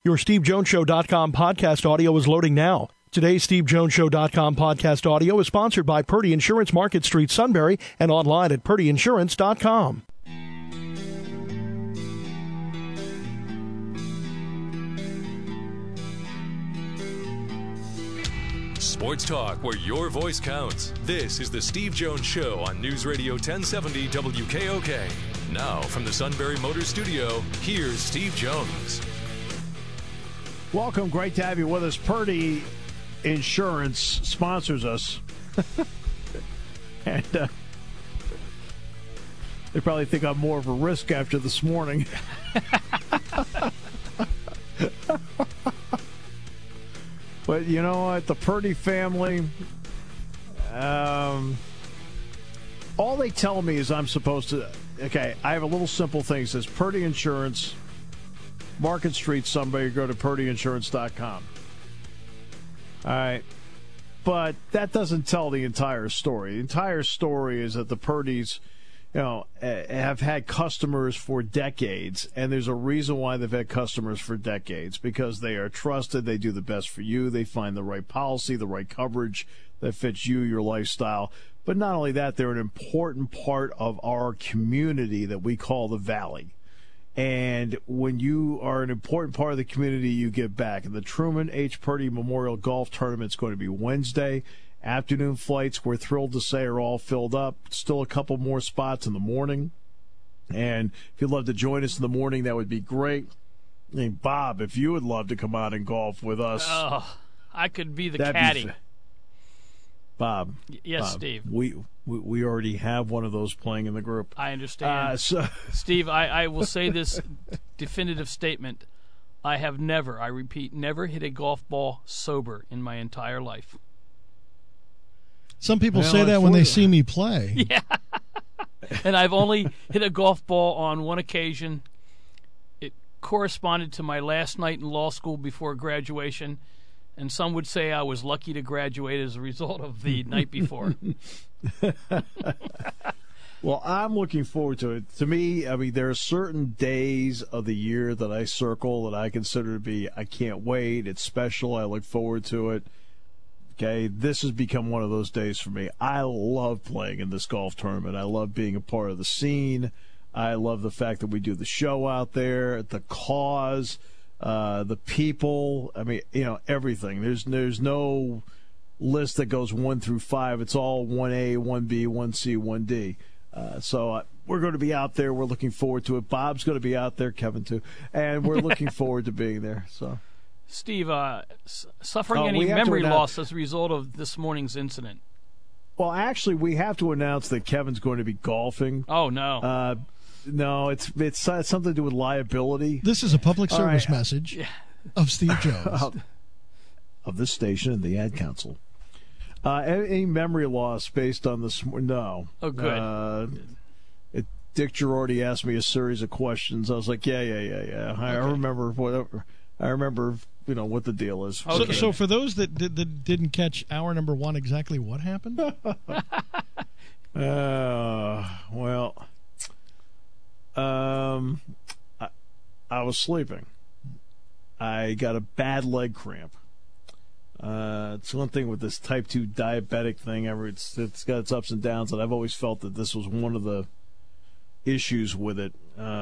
Your SteveJonesShow.com podcast audio is loading now. Today's SteveJonesShow.com podcast audio is sponsored by Purdy Insurance, Market Street, Sunbury, and online at PurdyInsurance.com. Sports talk where your voice counts. This is the Steve Jones Show on News Radio 1070 WKOK. Now from the Sunbury Motors Studio, here's Steve Jones. Welcome. Great to have you with us. Purdy Insurance sponsors us. And they probably think I'm more of a risk after this morning. But you know what? The Purdy family, all they tell me is I'm supposed to, okay, I have a little simple thing. It says Purdy Insurance, Market Street, somebody go to PurdyInsurance.com. All right. But that doesn't tell the entire story. The entire story is that the Purdys, have had customers for decades, and there's a reason why they've had customers for decades, because they are trusted, they do the best for you, they find the right policy, the right coverage that fits you, your lifestyle. But not only that, they're an important part of our community that we call the Valley. And when you are an important part of the community, you give back. And the Truman H. Purdy Memorial Golf Tournament is going to be Wednesday. Afternoon flights, we're thrilled to say, are all filled up. Still a couple more spots in the morning. And if you'd love to join us in the morning, that would be great. I mean, Bob, if you would love to come out and golf with us. Oh, I could be the caddy. Bob. Yes, Bob, Steve. We already have one of those playing in the group. I understand. Steve, I will say this definitive statement. I have never, I repeat, never hit a golf ball sober in my entire life. Some people say that when they see me play. Yeah. And I've only hit a golf ball on one occasion. It corresponded to my last night in law school before graduation. And some would say I was lucky to graduate as a result of the night before. Well, I'm looking forward to it. To me, I mean, there are certain days of the year that I circle that I consider to be, I can't wait, it's special, I look forward to it. Okay, this has become one of those days for me. I love playing in this golf tournament. I love being a part of the scene. I love the fact that we do the show out there, the cause, the people. I mean, everything. There's no list that goes 1 through 5. It's all 1A, 1B, 1C, 1D. So we're going to be out there. We're looking forward to it. Bob's going to be out there, Kevin too, and we're looking forward to being there. So. Steve, suffering any memory loss as a result of this morning's incident? Well, actually, we have to announce that Kevin's going to be golfing. Oh, no. No, it's something to do with liability. This is a public service message of Steve Jones. Of this station and the Ad Council. Any memory loss based on this? No. Oh, good. Dick Girardi asked me a series of questions. I was like, yeah. Okay. I remember whatever. I remember, what the deal is. Okay. So for those that didn't catch hour number 1, exactly what happened? I was sleeping. I got a bad leg cramp. It's one thing with this type 2 diabetic thing. It's got its ups and downs, and I've always felt that this was one of the issues with it.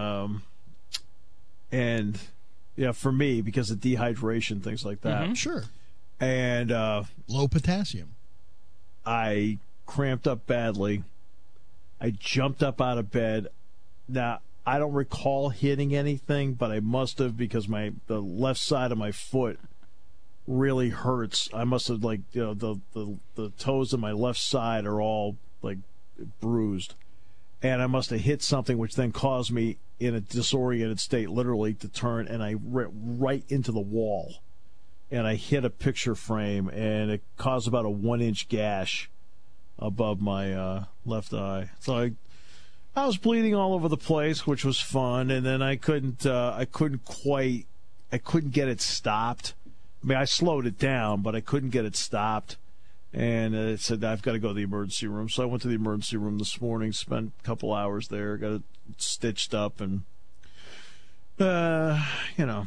And... yeah, for me, because of dehydration, things like that. Mm-hmm. Sure. And low potassium. I cramped up badly. I jumped up out of bed. Now, I don't recall hitting anything, but I must have, because the left side of my foot really hurts. I must have, the toes of my left side are all, bruised. And I must have hit something, which then caused me, in a disoriented state, literally, to turn, and I went right into the wall. And I hit a picture frame, and it caused about a 1-inch gash above my left eye. So I was bleeding all over the place, which was fun, and then I couldn't get it stopped. I mean, I slowed it down, but I couldn't get it stopped. And it said, I've got to go to the emergency room. So I went to the emergency room this morning, spent a couple hours there, got it stitched up, and,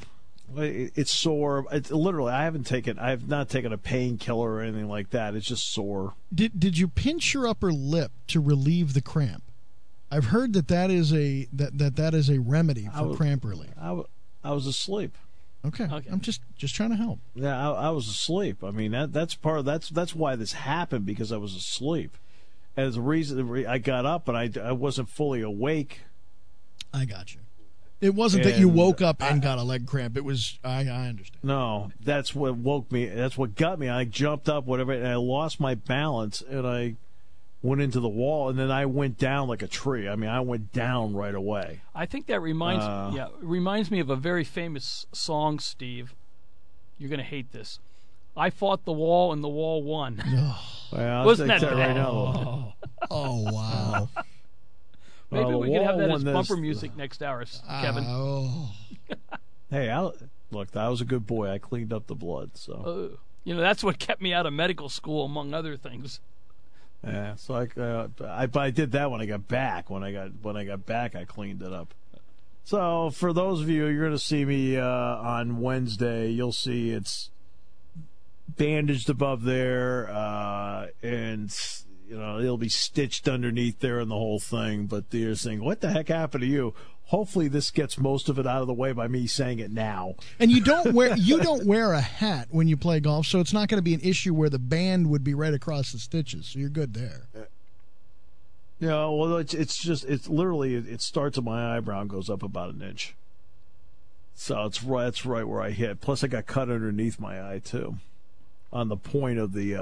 It's sore. It's literally. I have not taken a painkiller or anything like that. It's just sore. Did you pinch your upper lip to relieve the cramp? I've heard that is a remedy for cramp relief. I was asleep. Okay. I'm just trying to help. Yeah, I was asleep. I mean, that's why this happened, because I was asleep. And the reason I got up and I wasn't fully awake. I got you. It wasn't that you woke up and got a leg cramp. It was I understand. No, that's what woke me. That's what got me. I jumped up, whatever, and I lost my balance, and I went into the wall, and then I went down like a tree. I mean, I went down right away. I think that reminds me of a very famous song, Steve. You're going to hate this. I fought the wall, and the wall won. Well, wasn't that right now? Oh, wow. Maybe we could have that as bumper music next hour, Kevin. Hey, look, I was a good boy. I cleaned up the blood. So that's what kept me out of medical school, among other things. Yeah, so I did that when I got back. When I got back, I cleaned it up. So for those of you, you're going to see me on Wednesday. You'll see it's bandaged above there, and it'll be stitched underneath there and the whole thing. But they're saying, "What the heck happened to you?" Hopefully, this gets most of it out of the way by me saying it now. And you don't wear a hat when you play golf, so it's not going to be an issue where the band would be right across the stitches. So you're good there. Yeah, well, it's literally it starts at my eyebrow and goes up about an inch. So that's right where I hit. Plus, I got cut underneath my eye too, on the point of the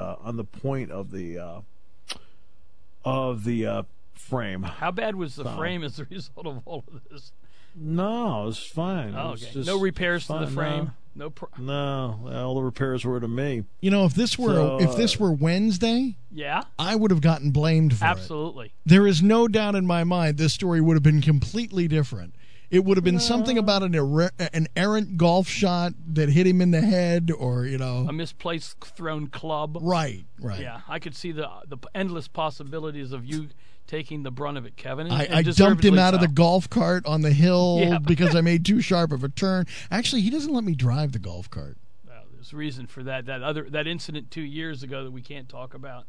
frame. How bad was the frame as a result of all of this? No, it was fine. Oh, okay. No repairs to the frame. No. All the repairs were to me. If this were Wednesday, yeah, I would have gotten blamed for it. Absolutely. There is no doubt in my mind this story would have been completely different. It would have been something about an errant golf shot that hit him in the head, or a misplaced thrown club. Right. Yeah, I could see the endless possibilities of you taking the brunt of it, Kevin. I dumped him out of the golf cart on the hill because I made too sharp of a turn. Actually, he doesn't let me drive the golf cart. Well, there's a reason for that. That incident 2 years ago that we can't talk about.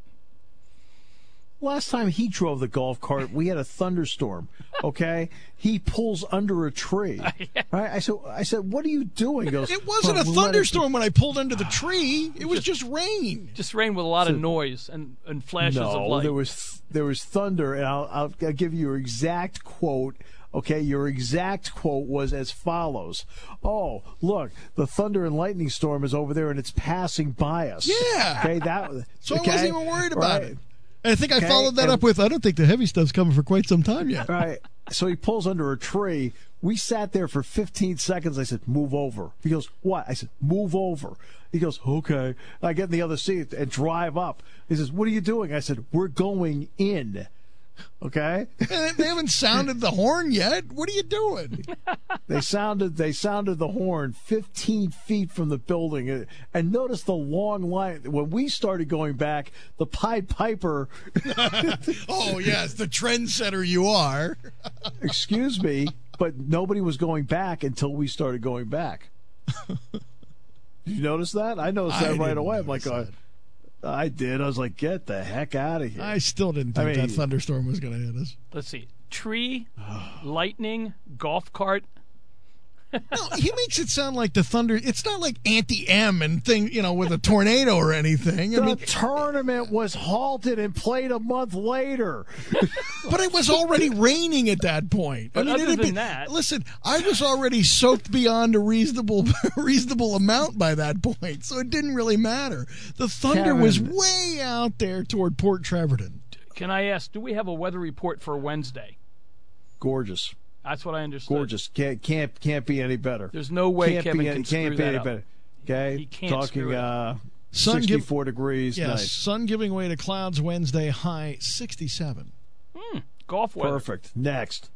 Last time he drove the golf cart, we had a thunderstorm. Okay, he pulls under a tree. Right? I said, "What are you doing?" He goes, "It wasn't a thunderstorm when I pulled under the tree. It was just rain. Just rain with a lot of noise and flashes of light." There was thunder, and I'll give you your exact quote. Okay, your exact quote was as follows: "Oh, look, the thunder and lightning storm is over there, and it's passing by us." Yeah. Okay, so I wasn't even worried about it. And I think I followed that up with, "I don't think the heavy stuff's coming for quite some time yet." Right. So he pulls under a tree. We sat there for 15 seconds. I said, "Move over." He goes, "What?" I said, "Move over." He goes, "Okay." I get in the other seat and drive up. He says, "What are you doing?" I said, "We're going in." Okay? They haven't sounded the horn yet. What are you doing? They sounded the horn 15 feet from the building. And notice the long line. When we started going back, the Pied Piper. Oh, yes, the trendsetter you are. Excuse me, but nobody was going back until we started going back. Did you notice that? I noticed that right away. I'm like, I did. I was like, get the heck out of here. I still didn't think that thunderstorm was going to hit us. Let's see. Tree, lightning, golf cart. No, he makes it sound like the thunder. It's not like Auntie M and thing, with a tornado or anything. The tournament was halted and played a month later. But it was already raining at that point. But other than that, listen, I was already soaked beyond a reasonable amount by that point, so it didn't really matter. The thunder was way out there toward Port Trevorton. Can I ask, do we have a weather report for Wednesday? Gorgeous. That's what I understood. Gorgeous. Can't be any better. There's no way Kevin can screw that up. Better. Okay? He can't screw it up. 64 degrees. Yes, nice. Sun giving way to clouds Wednesday, high 67. Golf weather. Perfect. Next.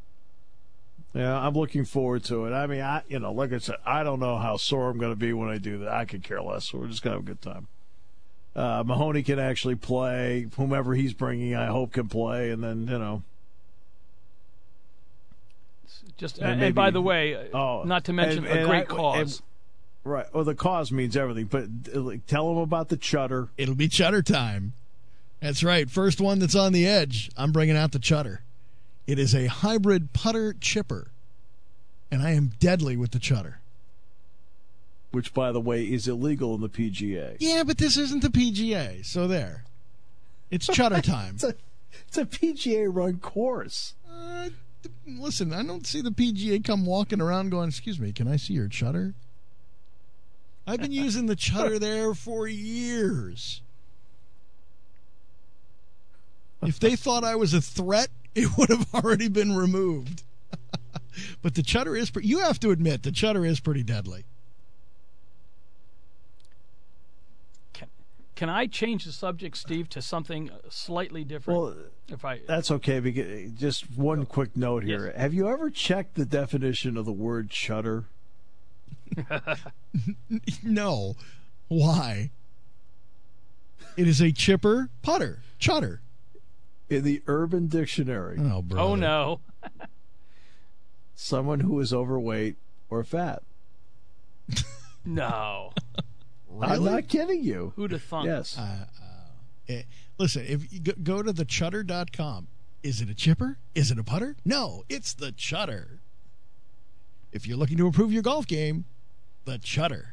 Yeah, I'm looking forward to it. I mean, like I said, I don't know how sore I'm going to be when I do that. I could care less. So we're just going to have a good time. Mahoney can actually play. Whomever he's bringing, I hope, can play. And then, Just And and maybe- by the way, not to mention a great cause. Right. Well, the cause means everything. But tell them about the chutter. It'll be chutter time. That's right. First one that's on the edge, I'm bringing out the chutter. It is a hybrid putter chipper, and I am deadly with the chutter. Which, by the way, is illegal in the PGA. Yeah, but this isn't the PGA, so there. It's chutter time. It's a PGA-run course. Listen, I don't see the PGA come walking around going, "Excuse me, can I see your chutter?" I've been using the chutter there for years. If they thought I was a threat, it would have already been removed. But the chutter is you have to admit, the chutter is pretty deadly. Can I change the subject, Steve, to something slightly different? Well, that's okay. Because just one quick note here. Yes. Have you ever checked the definition of the word chutter? No. Why? It is a chipper putter. Chutter. In the Urban Dictionary, Oh, brother. Oh, no. someone who is overweight or fat. No. I'm not kidding you. Who'd have thunk? Yes. Listen, if you go to thechutter.com, is it a chipper? Is it a putter? No, it's the chutter. If you're looking to improve your golf game, the chutter.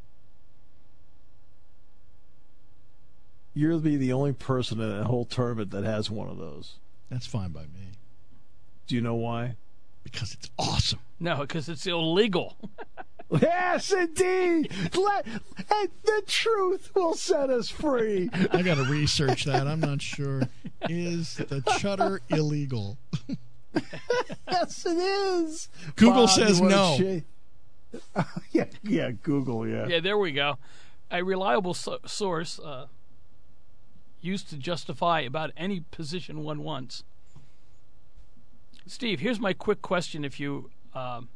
You'll be the only person in the whole tournament that has one of those. That's fine by me. Do you know why? Because it's awesome. No, because it's illegal. Yes, indeed. The truth will set us free. I got to research that. I'm not sure. Is the chutter illegal? Yes, it is. Google Bob, says you wanna no. Yeah, Google, yeah. Yeah, there we go. A reliable source used to justify about any position one wants. Steve, here's my quick question if you have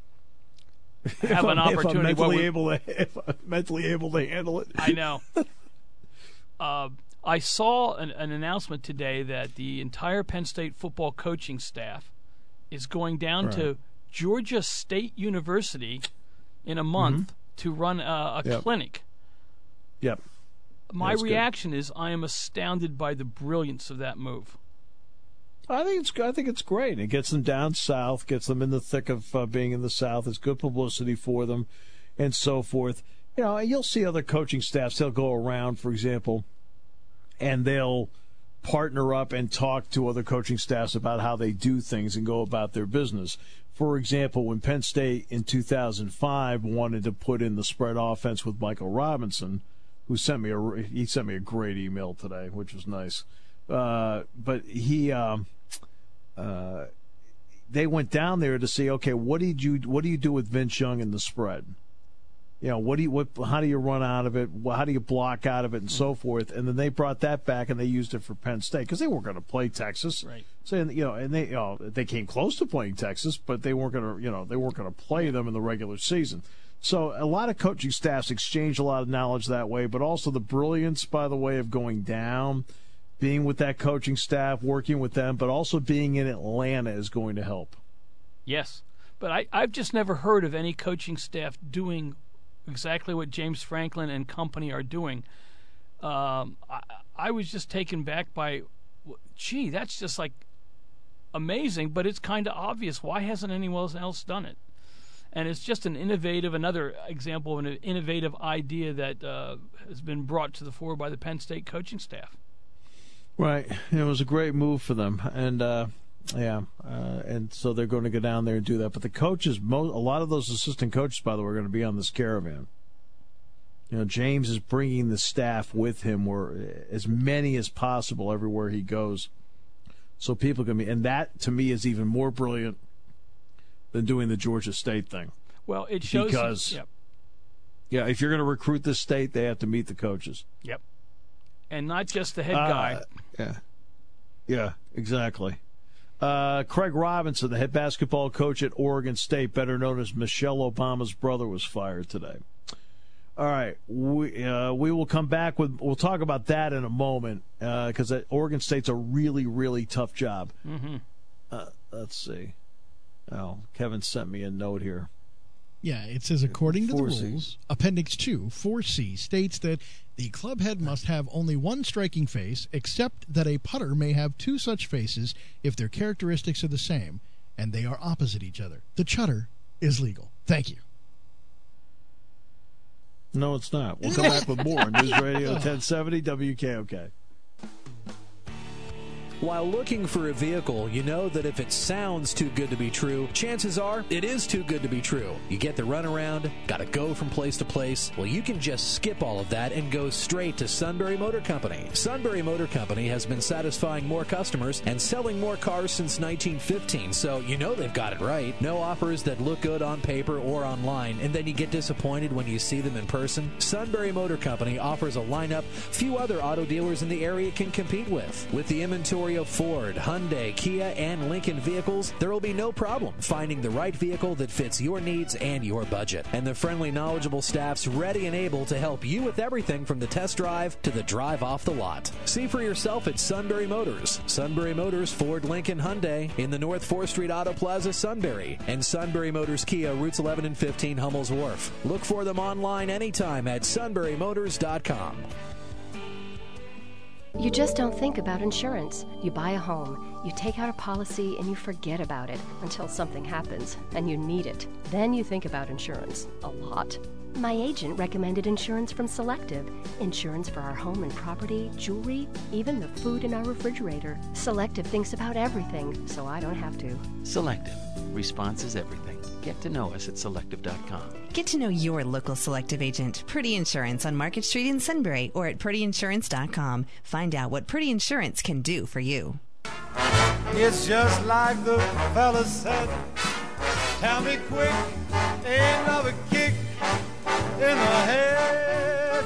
an opportunity. If I'm mentally able to handle it. I know. I saw an announcement today that the entire Penn State football coaching staff is going down to Georgia State University in a month to run a clinic. Yep. My That's reaction is I am astounded by the brilliance of that move. I think it's great. It gets them down south, gets them in the thick of being in the South. It's good publicity for them, and so forth. You know, you'll see other coaching staffs. They'll go around, for example, and they'll partner up and talk to other coaching staffs about how they do things and go about their business. For example, when Penn State in 2005 wanted to put in the spread offense with Michael Robinson, who sent me a great email today, which was nice. But they went down there to see, okay, what do you do with Vince Young in the spread? You know, how do you run out of it? How do you block out of it, and so forth? And then they brought that back and they used it for Penn State because they weren't going to play Texas. Right. So, and they came close to playing Texas, but they weren't going to play them in the regular season. So a lot of coaching staffs exchange a lot of knowledge that way, but also the brilliance, by the way, of going down, being with that coaching staff, working with them, but also being in Atlanta is going to help. Yes. But I've just never heard of any coaching staff doing exactly what James Franklin and company are doing. I was just taken back by, gee, that's just like amazing, but it's kind of obvious. Why hasn't anyone else done it? And it's just another example of an innovative idea that has been brought to the fore by the Penn State coaching staff. Right. It was a great move for them. And, and so they're going to go down there and do that. But the coaches, a lot of those assistant coaches, by the way, are going to be on this caravan. You know, James is bringing the staff with him, or as many as possible everywhere he goes. So people can be, and that to me is even more brilliant than doing the Georgia State thing. Well, it shows because, if you're going to recruit this state, they have to meet the coaches. Yep. And not just the head guy. Yeah, exactly. Craig Robinson, the head basketball coach at Oregon State, better known as Michelle Obama's brother, was fired today. All right, we will come back we'll talk about that in a moment because Oregon State's a really, really tough job. Mm-hmm. Let's see. Well, Kevin sent me a note here. Yeah, it says, according to the 4C. rules, Appendix 2, 4C, states that the club head must have only one striking face, except that a putter may have two such faces if their characteristics are the same, and they are opposite each other. The chutter is legal. Thank you. No, it's not. We'll come back with more on News Radio 1070 WKOK. While looking for a vehicle, you know that if it sounds too good to be true, chances are it is too good to be true. You get the runaround, got to go from place to place. Well, you can just skip all of that and go straight to Sunbury Motor Company. Sunbury Motor Company has been satisfying more customers and selling more cars since 1915, so you know they've got it right. No offers that look good on paper or online, and then you get disappointed when you see them in person. Sunbury Motor Company offers a lineup few other auto dealers in the area can compete with. With the inventory of Ford, Hyundai, Kia, and Lincoln vehicles, there will be no problem finding the right vehicle that fits your needs and your budget. And the friendly, knowledgeable staff's ready and able to help you with everything from the test drive to the drive off the lot. See for yourself at Sunbury Motors. Sunbury Motors, Ford, Lincoln, Hyundai in the North 4th Street Auto Plaza, Sunbury. And Sunbury Motors Kia, routes 11 and 15, Hummel's Wharf. Look for them online anytime at sunburymotors.com. You just don't think about insurance. You buy a home, you take out a policy, and you forget about it until something happens and you need it. Then you think about insurance a lot. My agent recommended insurance from Selective. Insurance for our home and property, jewelry, even the food in our refrigerator. Selective thinks about everything, so I don't have to. Selective. Response is everything. Get to know us at selective.com. Get to know your local Selective agent, Purdy Insurance on Market Street in Sunbury or at purdyinsurance.com. Find out what Purdy Insurance can do for you. It's just like the fella said, tell me quick, ain't another kick in the head.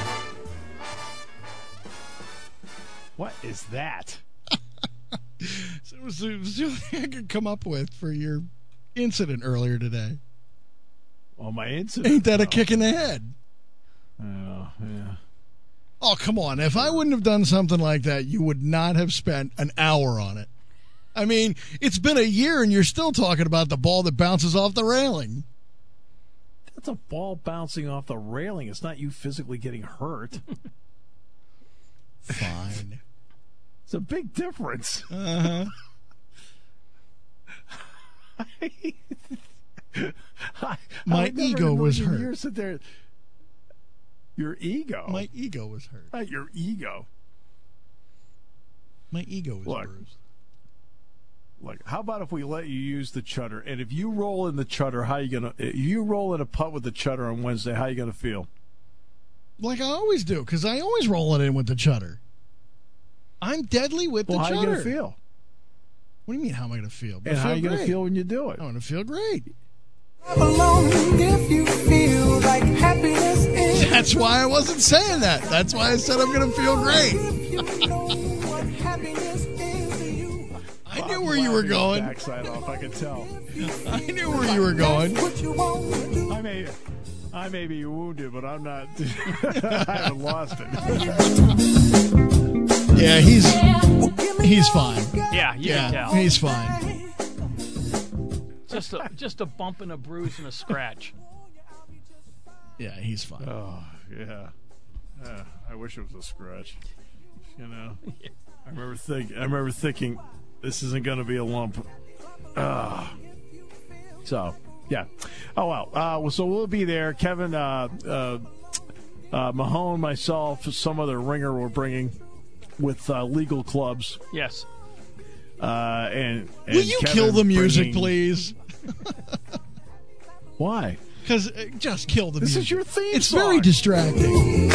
What is that? So it was the only thing I could come up with for your incident earlier today. Oh, my incident? Ain't that a kick in the head? Oh, yeah. Oh, come on. If I wouldn't have done something like that, you would not have spent an hour on it. I mean, it's been a year and you're still talking about the ball that bounces off the railing. That's a ball bouncing off the railing. It's not you physically getting hurt. Fine. It's a big difference. Uh-huh. My ego was hurt. Sit there. Your ego? My ego was hurt. Not your ego. My ego was bruised. Look, how about if we let you use the chutter? And if you roll in the chutter, how you gonna? If you roll in a putt with the chutter on Wednesday, how you gonna feel? Like I always do, because I always roll it in with the chutter. I'm deadly with the chutter. How are you gonna feel? What do you mean? How am I gonna feel? And how are you gonna feel when you do it? I'm gonna feel great. If you feel like happiness is. That's why I wasn't saying that. That's why I said I'm gonna feel great. I knew where you were going. Backside off, I could tell. I knew where you were going. I may be wounded, but I'm not. I haven't lost it. Yeah, he's fine. Yeah, you can tell. He's fine. Just a bump and a bruise and a scratch. Yeah, he's fine. Oh, yeah. I wish it was a scratch. You know, yeah. I remember thinking, this isn't going to be a lump. So, yeah. Oh well. So we'll be there. Kevin, Mahone, myself, some other ringer we're bringing with legal clubs. Yes. And will you Kevin kill the music, please? Why? Because just kill the music. This is your theme It's song. very distracting.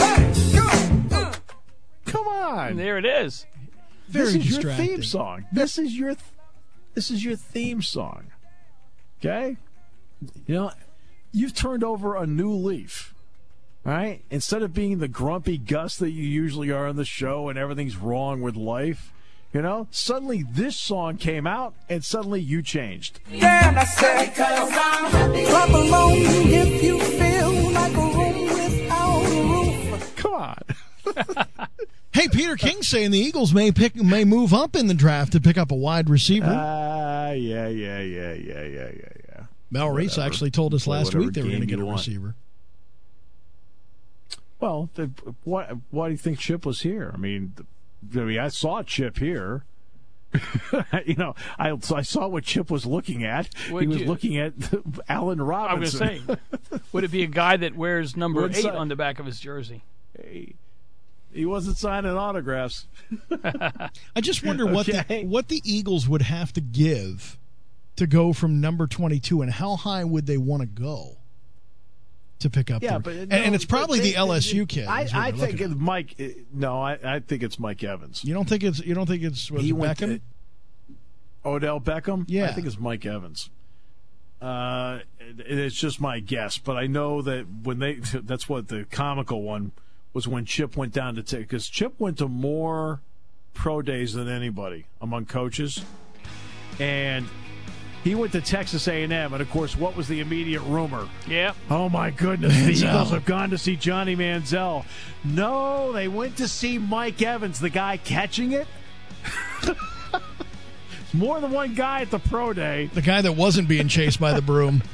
Come on. And there it is. Very this is distracting. your theme song. This is your theme song. Okay? You know, you've turned over a new leaf. Right? Instead of being the grumpy Gus that you usually are on the show and everything's wrong with life, you know, suddenly this song came out and suddenly you changed. Then I said, clap along if you feel like a room without a roof. Come on. Hey, Peter King's saying the Eagles may move up in the draft to pick up a wide receiver. Mel Reese actually told us last week they were going to get a receiver. Well, why do you think Chip was here? I mean, I saw Chip here. I saw what Chip was looking at. Looking at Allen Robinson. I was going to say, would it be a guy that wears number 8 on the back of his jersey? He wasn't signing autographs. I just wonder what the Eagles would have to give to go from number 22, and how high would they want to go to pick up? Yeah, and it's probably the LSU kid. I think it's Mike. No, I think it's Mike Evans. You don't think it's Beckham? Odell Beckham? Yeah, I think it's Mike Evans. It's just my guess, but I know that that's what the comical one was when Chip went down to take, because Chip went to more pro days than anybody among coaches, and he went to Texas A&M, and of course, what was the immediate rumor? Yeah. Oh my goodness, the Eagles have gone to see Johnny Manziel. No, they went to see Mike Evans, the guy catching it. More than one guy at the pro day. The guy that wasn't being chased by the broom.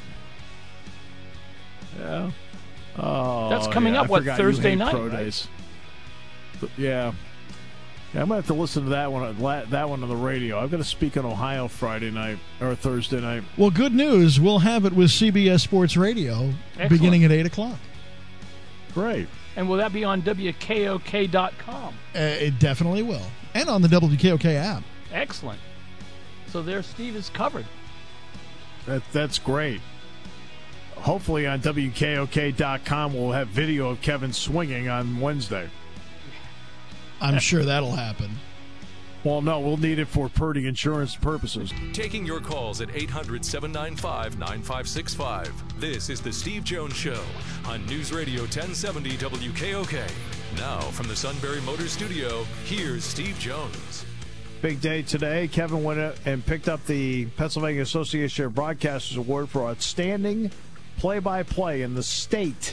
Yeah. Oh, that's coming up, Thursday night? Pro days. Yeah. I'm going to have to listen to that one on the radio. I've got to speak in Ohio Friday night or Thursday night. Well, good news. We'll have it with CBS Sports Radio beginning at 8 o'clock. Great. And will that be on WKOK.com? It definitely will. And on the WKOK app. Excellent. So there Steve is covered. That's great. Hopefully on WKOK.com we'll have video of Kevin swinging on Wednesday. I'm sure that'll happen. Well, no, we'll need it for Purdy insurance purposes. Taking your calls at 800-795-9565. This is the Steve Jones Show on News Radio 1070 WKOK. Now, from the Sunbury Motors Studio, here's Steve Jones. Big day today. Kevin went and picked up the Pennsylvania Association of Broadcasters Award for Outstanding Play-by-Play in the state.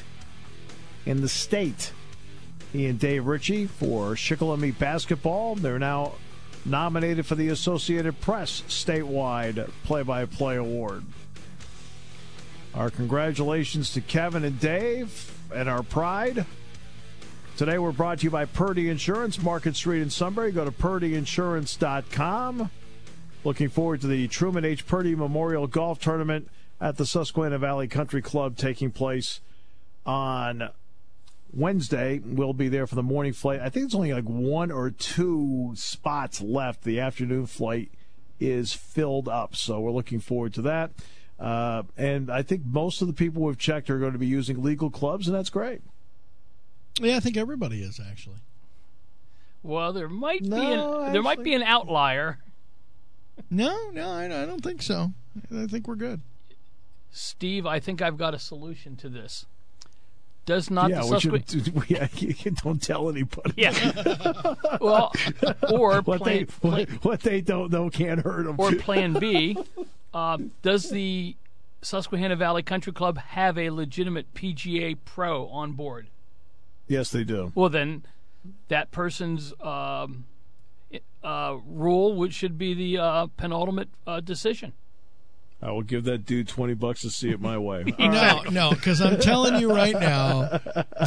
He and Dave Ritchie for Shikellamy basketball. They're now nominated for the Associated Press statewide play-by-play award. Our congratulations to Kevin and Dave and our pride. Today we're brought to you by Purdy Insurance, Market Street in Sunbury. Go to purdyinsurance.com. Looking forward to the Truman H. Purdy Memorial Golf Tournament at the Susquehanna Valley Country Club taking place on Wednesday. We'll be there for the morning flight. I think it's only like 1 or 2 spots left. The afternoon flight is filled up, so we're looking forward to that. And I think most of the people we've checked are going to be using legal clubs, and that's great. Yeah, I think everybody is, actually. Well, there might be an outlier. No, I don't think so. I think we're good. Steve, I think I've got a solution to this. Does not the Susquehanna... don't tell anybody. Yeah. Well, or what they don't know can't hurt them. Or Plan B, does the Susquehanna Valley Country Club have a legitimate PGA Pro on board? Yes, they do. Well, then that person's rule should be the penultimate decision. I will give that dude $20 to see it my way. No, because I'm telling you right now,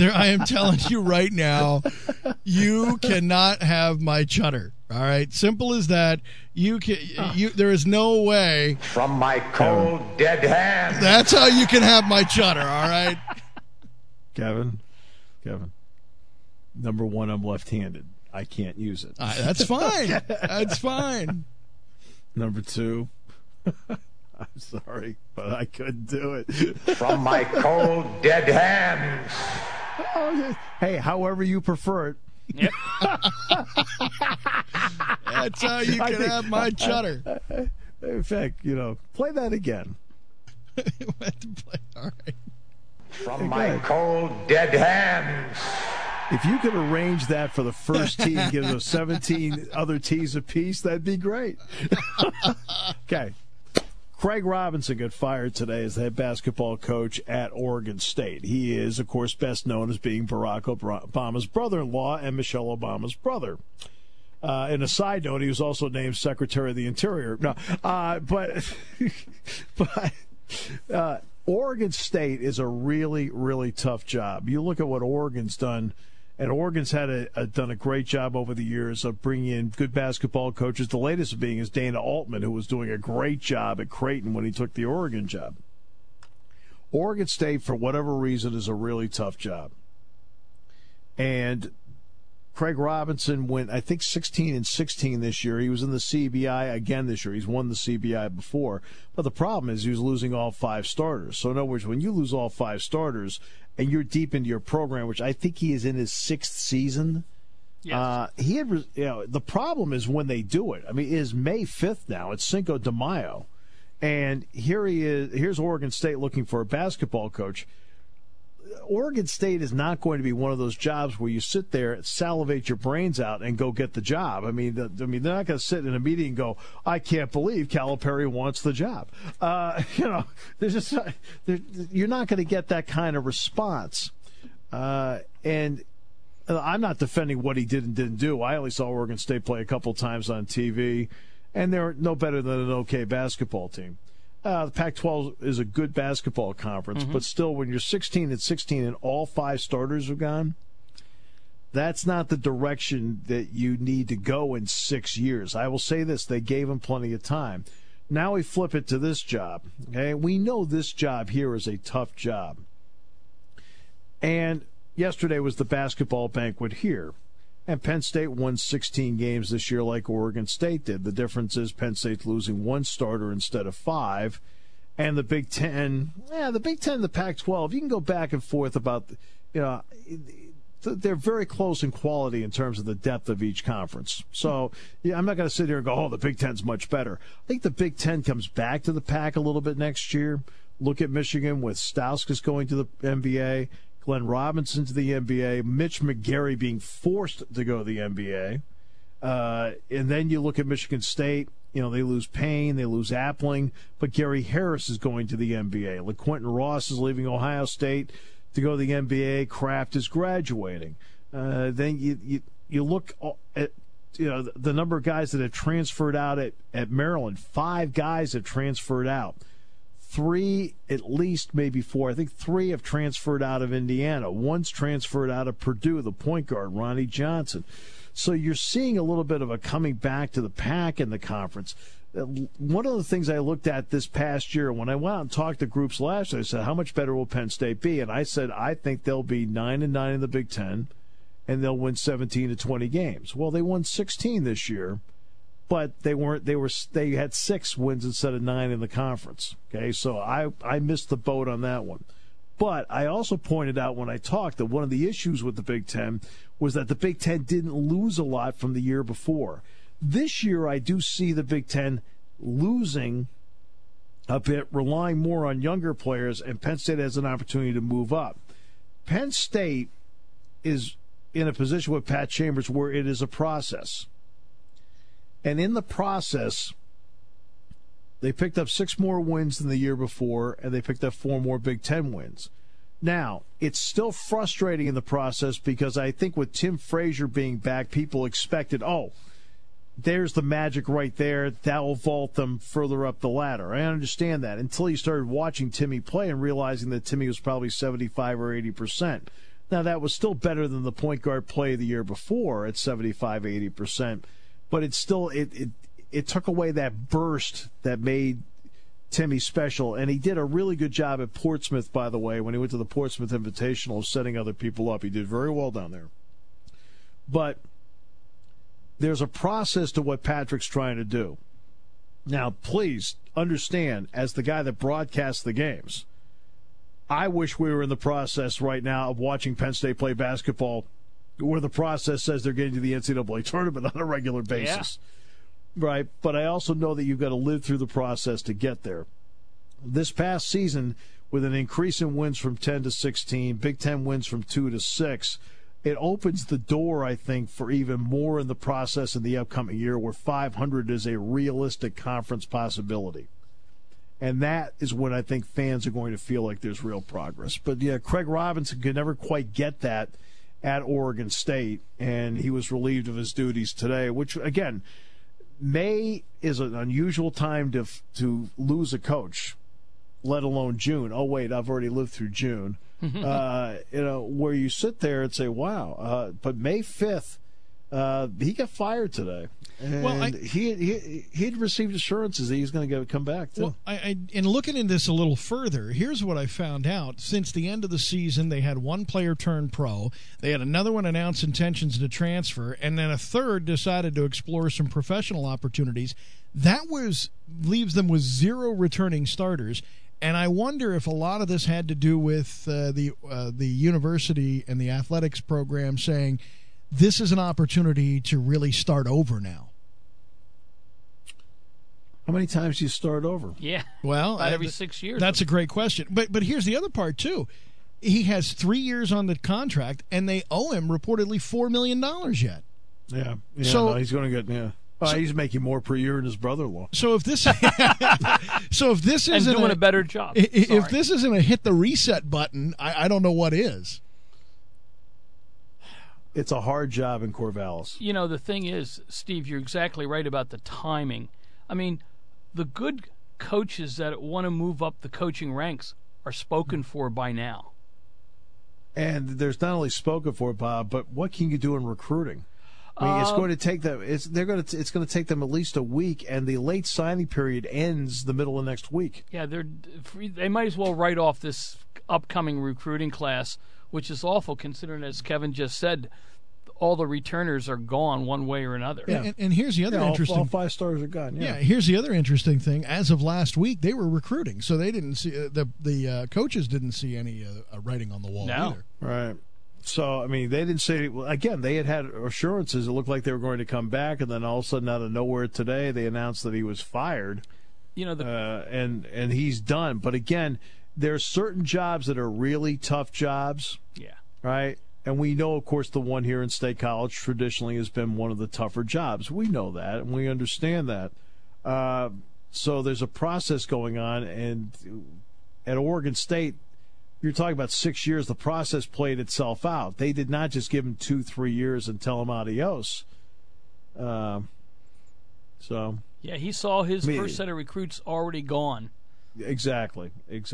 you cannot have my chutter. All right, simple as that. There is no way from my cold dead hand. That's how you can have my chutter. All right, Kevin. Number one, I'm left-handed. I can't use it. That's fine. That's fine. Number 2. I'm sorry, but I couldn't do it. From my cold, dead hands. Hey, however you prefer it. Yep. That's how you can have my chutter. In fact, play that again. All right. From my cold, dead hands. If you could arrange that for the first tee and give those 17 other tees apiece, that'd be great. Okay. Craig Robinson got fired today as the head basketball coach at Oregon State. He is, of course, best known as being Barack Obama's brother-in-law and Michelle Obama's brother. And a side note, he was also named Secretary of the Interior. No, but Oregon State is a really, really tough job. You look at what Oregon's done, and Oregon's done a great job over the years of bringing in good basketball coaches. The latest being is Dana Altman, who was doing a great job at Creighton when he took the Oregon job. Oregon State, for whatever reason, is a really tough job. And Craig Robinson went, I think, 16-16 this year. He was in the CBI again this year. He's won the CBI before. But the problem is he was losing all 5 starters. So in other words, when you lose all 5 starters and you're deep into your program, which I think he is in his 6th season, yes. The problem is when they do it. I mean, it is May 5th now. It's Cinco de Mayo. And here he is. Here's Oregon State looking for a basketball coach. Oregon State is not going to be one of those jobs where you sit there, salivate your brains out, and go get the job. I mean, they're not going to sit in a meeting and go, "I can't believe Calipari wants the job." There's just you're not going to get that kind of response. And I'm not defending what he did and didn't do. I only saw Oregon State play a couple times on TV, and they're no better than an okay basketball team. The Pac-12 is a good basketball conference, but still, when you're 16-16 and all 5 starters are gone, that's not the direction that you need to go in 6 years. I will say this, they gave him plenty of time. Now we flip it to this job. Okay, we know this job here is a tough job. And yesterday was the basketball banquet here. And Penn State won 16 games this year like Oregon State did. The difference is Penn State's losing 1 starter instead of 5. And the Big Ten and the Pac-12, you can go back and forth about, they're very close in quality in terms of the depth of each conference. So, I'm not going to sit here and go, the Big Ten's much better. I think the Big Ten comes back to the Pac a little bit next year. Look at Michigan with Stauskas going to the NBA. Glenn Robinson to the NBA, Mitch McGary being forced to go to the NBA. And then you look at Michigan State, they lose Payne, they lose Appling, but Gary Harris is going to the NBA. LaQuentin Ross is leaving Ohio State to go to the NBA. Kraft is graduating. Then you look at the number of guys that have transferred out at Maryland. 5 guys have transferred out. 3, at least, maybe 4. I think 3 have transferred out of Indiana. 1's transferred out of Purdue, the point guard, Ronnie Johnson. So you're seeing a little bit of a coming back to the Pac in the conference. One of the things I looked at this past year, when I went out and talked to groups last year, I said, how much better will Penn State be? And I said, I think they'll be 9-9 in the Big Ten, and they'll win 17 to 20 games. Well, they won 16 this year. But they had 6 wins instead of 9 in the conference. Okay, so I missed the boat on that one. But I also pointed out when I talked that one of the issues with the Big Ten was that the Big Ten didn't lose a lot from the year before. This year I do see the Big Ten losing a bit, relying more on younger players, and Penn State has an opportunity to move up. Penn State is in a position with Pat Chambers where it is a process. And in the process, they picked up 6 more wins than the year before, and they picked up 4 more Big Ten wins. Now, it's still frustrating in the process because I think with Tim Frazier being back, people expected, there's the magic right there. That will vault them further up the ladder. I understand that until you started watching Timmy play and realizing that Timmy was probably 75 or 80%. Now, that was still better than the point guard play the year before at 75, 80%. But it's still it took away that burst that made Timmy special, and he did a really good job at Portsmouth, by the way, when he went to the Portsmouth Invitational, of setting other people up. He did very well down there. But there's a process to what Patrick's trying to do. Now, please understand, as the guy that broadcasts the games, I wish we were in the process right now of watching Penn State play basketball where the process says they're getting to the NCAA tournament on a regular basis. Yeah. Right? But I also know that you've got to live through the process to get there. This past season, with an increase in wins from 10 to 16, Big Ten wins from 2 to 6, it opens the door, I think, for even more in the process in the upcoming year where 500 is a realistic conference possibility. And that is when I think fans are going to feel like there's real progress. But, yeah, Craig Robinson could never quite get that at Oregon State, and he was relieved of his duties today, which, again, May is an unusual time to lose a coach, let alone June. Oh, wait, I've already lived through June. Where you sit there and say, wow. But May 5th, he got fired today. And he'd received assurances that he's going to come back, too. Well, in looking into this a little further, here's what I found out. Since the end of the season, they had one player turn pro. They had another one announce intentions to transfer, and then a third decided to explore some professional opportunities. That leaves them with 0 returning starters. And I wonder if a lot of this had to do with the university and the athletics program saying, this is an opportunity to really start over now. How many times do you start over? Yeah. Well, about every 6 years. That's a great question. But here's the other part, too. He has 3 years on the contract, and they owe him reportedly $4 million yet. Yeah. So he's going to get he's making more per year than his brother-in-law. So if this, isn't doing a better job, if this isn't a hit the reset button, I don't know what is. It's a hard job in Corvallis. You know, the thing is, Steve, you're exactly right about the timing. I mean, the good coaches that want to move up the coaching ranks are spoken for by now. And there's not only spoken for, Bob, but what can you do in recruiting? I mean, it's going to take them. It's going to take them at least a week, and the late signing period ends the middle of next week. Yeah, they might as well write off this upcoming recruiting class, which is awful considering, as Kevin just said, all the returners are gone one way or another. Yeah. And here's the other interesting. All 5 stars are gone. Yeah. Here's the other interesting thing. As of last week, they were recruiting, so they didn't see the coaches didn't see any writing on the wall either. Right. So, I mean, they didn't say, again, they had assurances. It looked like they were going to come back, and then all of a sudden, out of nowhere today, they announced that he was fired. You know, and he's done. But again, there are certain jobs that are really tough jobs. Yeah. Right? And we know, of course, the one here in State College traditionally has been one of the tougher jobs. We know that, and we understand that. So there's a process going on, and at Oregon State, you're talking about 6 years. The process played itself out. They did not just give him 2-3 years and tell him adios. Yeah, he saw his first set of recruits already gone. Exactly.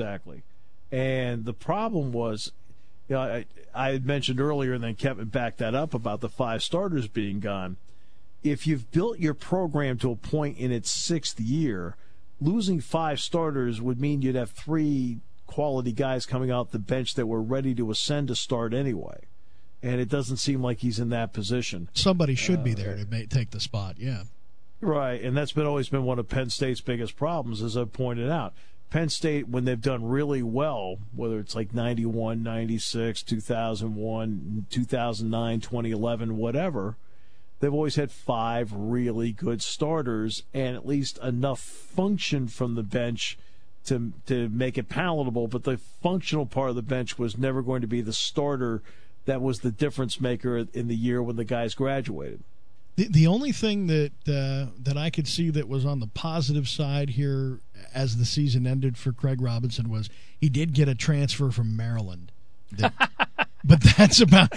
And the problem was, I had mentioned earlier, and then Kevin backed that up about the 5 starters being gone. If you've built your program to a point in its 6th year, losing 5 starters would mean you'd have 3 quality guys coming out the bench that were ready to ascend to start anyway. And it doesn't seem like he's in that position. Somebody should be there to take the spot, yeah. Right, and that's always been one of Penn State's biggest problems, as I've pointed out. Penn State, when they've done really well, whether it's like 91, 96, 2001, 2009, 2011, whatever, they've always had 5 really good starters and at least enough function from the bench to make it palatable. But the functional part of the bench was never going to be the starter that was the difference maker in the year when the guys graduated. The only thing that I could see that was on the positive side here as the season ended for Craig Robinson was he did get a transfer from Maryland. But that's about,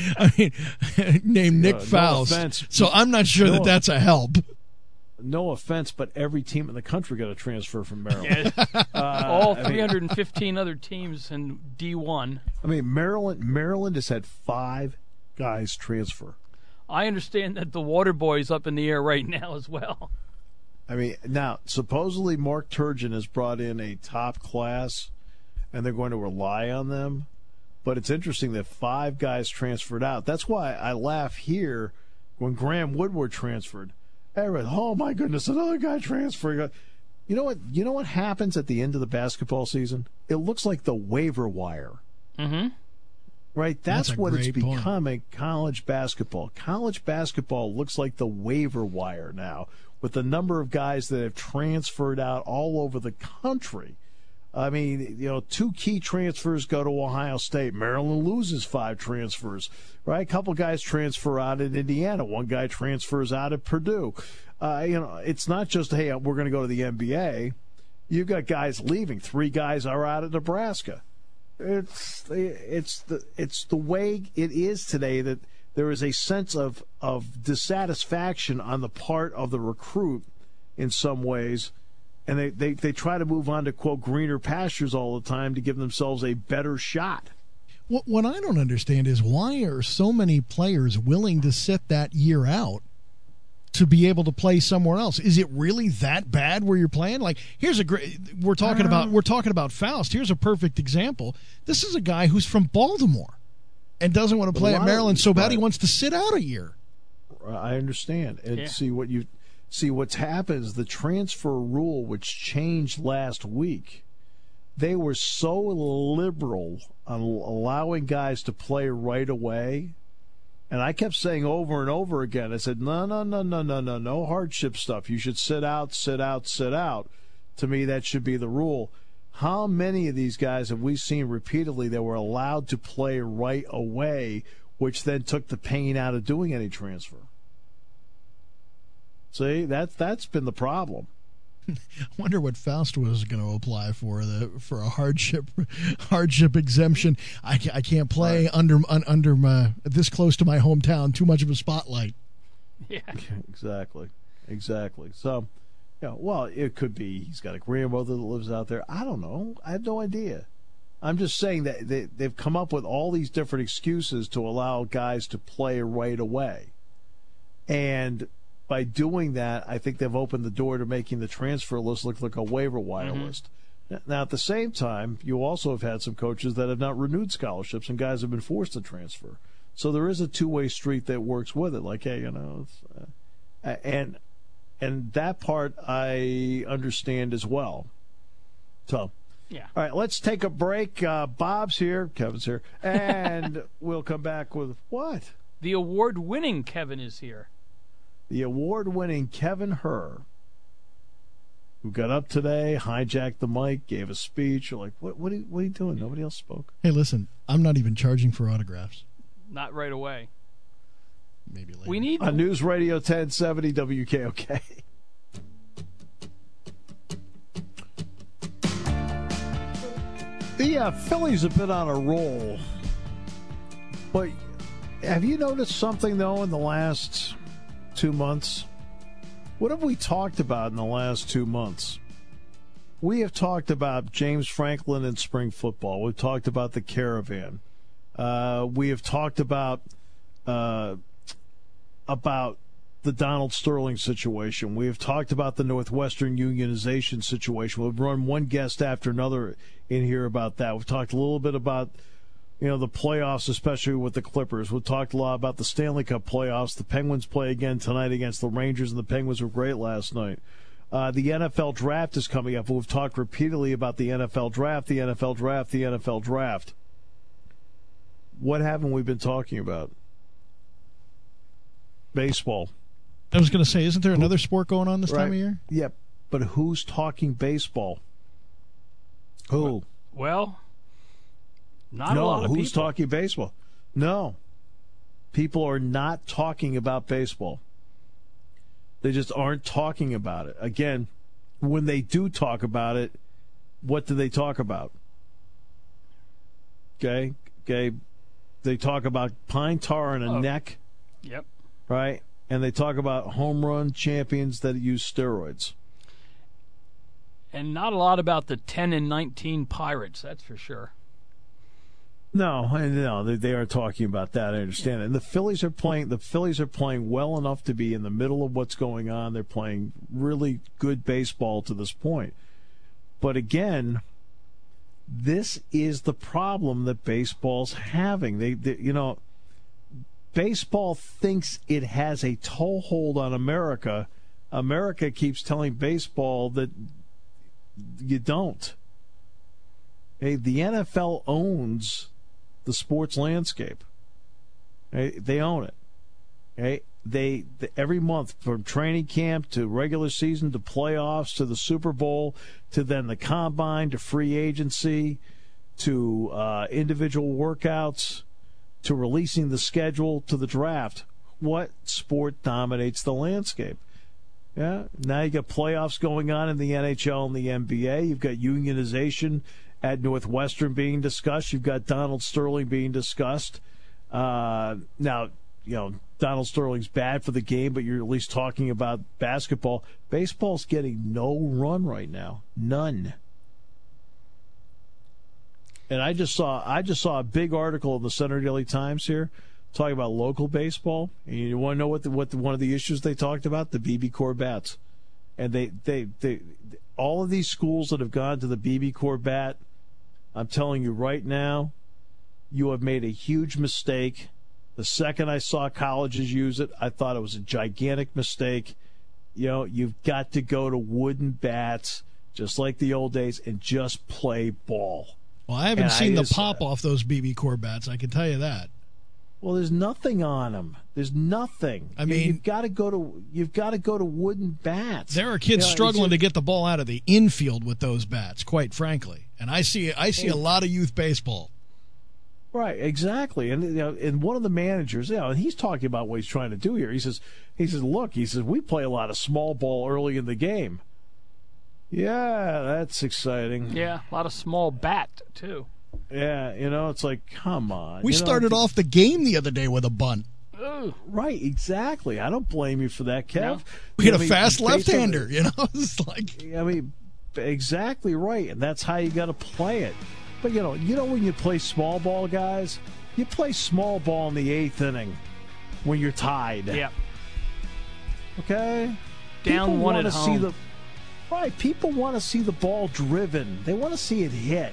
named Nick Faust. No, so I'm not sure that's a help. No offense, but every team in the country got a transfer from Maryland. All 315 other teams in D1. I mean, Maryland has had 5 guys transfer. I understand that the water boy's up in the air right now as well. I mean, now, supposedly Mark Turgeon has brought in a top class, and they're going to rely on them. But it's interesting that 5 guys transferred out. That's why I laugh here when Graham Woodward transferred. Oh, my goodness, another guy transferring. You know what happens at the end of the basketball season? It looks like the waiver wire. Mm-hmm. Right? That's what it's becoming, point. College basketball. College basketball looks like the waiver wire now, with the number of guys that have transferred out all over the country. I mean, 2 key transfers go to Ohio State. Maryland loses 5 transfers, right? A couple guys transfer out at Indiana. 1 guy transfers out at Purdue. It's not just, hey, we're going to go to the NBA. You've got guys leaving. 3 guys are out at Nebraska. It's the way it is today that there is a sense of dissatisfaction on the part of the recruit in some ways, and they try to move on to, quote, greener pastures all the time to give themselves a better shot. What I don't understand is why are so many players willing to sit that year out to be able to play somewhere else? Is it really that bad where you're playing? Like, here's a great. We're talking about Faust. Here's a perfect example. This is a guy who's from Baltimore and doesn't want to play at Maryland so bad he wants to sit out a year. I understand, and see what's happened is the transfer rule, which changed last week. They were so liberal on allowing guys to play right away. And I kept saying over and over again, I said, no hardship stuff. You should sit out. To me, that should be the rule. How many of these guys have we seen repeatedly that were allowed to play right away, which then took the pain out of doing any transfer? See, that's been the problem. I wonder what Faust was going to apply for a hardship exemption. I can't play under this close to my hometown. Too much of a spotlight. Yeah, exactly. So, well, it could be he's got a grandmother that lives out there. I don't know. I have no idea. I'm just saying that they've come up with all these different excuses to allow guys to play right away, and by doing that, I think they've opened the door to making the transfer list look like a waiver wire list. Now, at the same time, you also have had some coaches that have not renewed scholarships, and guys have been forced to transfer. So there is a two-way street that works with it. Like, hey, and that part I understand as well. So, yeah. All right, let's take a break. Bob's here, Kevin's here, and we'll come back with what? The award-winning Kevin is here. The award-winning Kevin Herr, who got up today, hijacked the mic, gave a speech. You're like, what are you doing? Nobody else spoke. Hey, listen, I'm not even charging for autographs. Not right away. Maybe later. We need on News Radio 1070 WKOK. The Phillies have been on a roll, but have you noticed something though in the last 2 months? What have we talked about in the last 2 months? We have talked about James Franklin and spring football. We've talked about the caravan. We have talked about the Donald Sterling situation. We have talked about the Northwestern unionization situation. We've run one guest after another in here about that. We've talked a little bit about the playoffs, especially with the Clippers. We've talked a lot about the Stanley Cup playoffs. The Penguins play again tonight against the Rangers, and the Penguins were great last night. The NFL draft is coming up. We've talked repeatedly about the NFL draft. What haven't we been talking about? Baseball. I was going to say, isn't there another sport going on this time of year? Yeah, but who's talking baseball? Who? Well, not a lot of people. Who's talking baseball? No. People are not talking about baseball. They just aren't talking about it. Again, when they do talk about it, what do they talk about? Okay. They talk about pine tar in a neck. Yep. Right? And they talk about home run champions that use steroids. And not a lot about the 10-19 Pirates, that's for sure. No, they are talking about that. I understand it. And the Phillies are playing well enough to be in the middle of what's going on. They're playing really good baseball to this point. But again, this is the problem that baseball's having. Baseball thinks it has a toehold on America. America keeps telling baseball that you don't. Hey, the NFL owns the sports landscape. They own it. They every month, from training camp to regular season to playoffs to the Super Bowl to then the combine to free agency to individual workouts to releasing the schedule to the draft. What sport dominates the landscape? Yeah. Now you got playoffs going on in the NHL and the NBA. You've got unionization at Northwestern being discussed. You've got Donald Sterling being discussed. Now, Donald Sterling's bad for the game, but you're at least talking about basketball. Baseball's getting no run right now. None. And I just saw a big article in the Center Daily Times here talking about local baseball. And you want to know what one of the issues they talked about? The BB-Core bats. And they all of these schools that have gone to the BB-Core bat, I'm telling you right now, you have made a huge mistake. The second I saw colleges use it, I thought it was a gigantic mistake. You've got to go to wooden bats, just like the old days, and just play ball. Well, I haven't seen the pop off those BB-Core bats, I can tell you that. Well, there's nothing on them. There's nothing. I mean, you've got to go to wooden bats. There are kids struggling to get the ball out of the infield with those bats, quite frankly. And I see a lot of youth baseball. Right, exactly. And one of the managers, and he's talking about what he's trying to do here. He says, look, we play a lot of small ball early in the game. Yeah, that's exciting. Yeah, a lot of small bat too. Yeah, it's like, come on. We started off the game the other day with a bunt. Right, exactly. I don't blame you for that, Kev. No. We had a fast left-hander, It's like, exactly right, and that's how you got to play it. But when you play small ball, guys, you play small ball in the 8th inning when you're tied. Yeah. Okay. Down one at home. Right. People want to see the ball driven. They want to see it hit.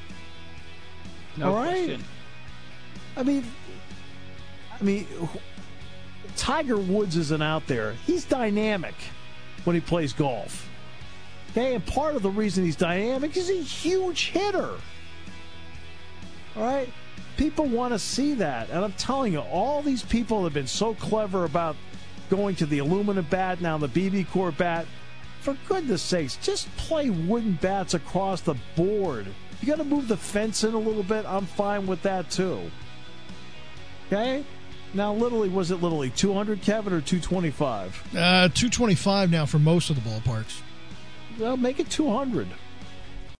No question. I mean, Tiger Woods isn't out there. He's dynamic when he plays golf. Okay, and part of the reason he's dynamic is he's a huge hitter. All right? People want to see that. And I'm telling you, all these people have been so clever about going to the aluminum bat, now the BB-Core bat. For goodness sakes, just play wooden bats across the board. You got to move the fence in a little bit. I'm fine with that, too. Okay? Now, was it Little League 200, Kevin, or 225? 225 now for most of the ballparks. Well, make it 200.